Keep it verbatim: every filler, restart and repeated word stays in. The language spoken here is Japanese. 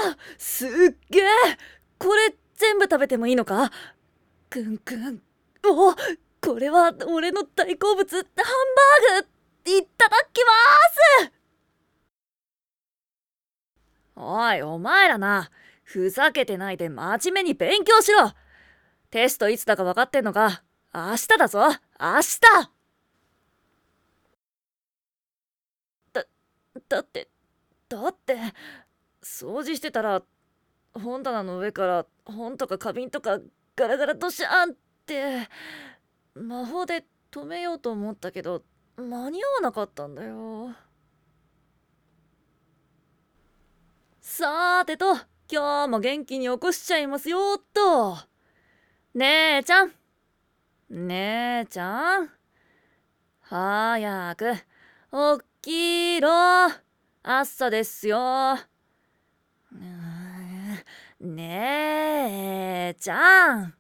すっげえ。これ全部食べてもいいのか？くんくん。お、これは俺の大好物ハンバーグ。いただきます。おいお前らな、ふざけてないで真面目に勉強しろ。テストいつだか分かってんのか？明日だぞ、明日。だだってだって掃除してたら本棚の上から本とか花瓶とかガラガラとシャーンって魔法で止めようと思ったけど間に合わなかったんだよ。さーてと、今日も元気に起こしちゃいますよっと。姉ちゃん、姉ちゃん、早く起きろ。朝ですよ。うーん、姉ちゃん。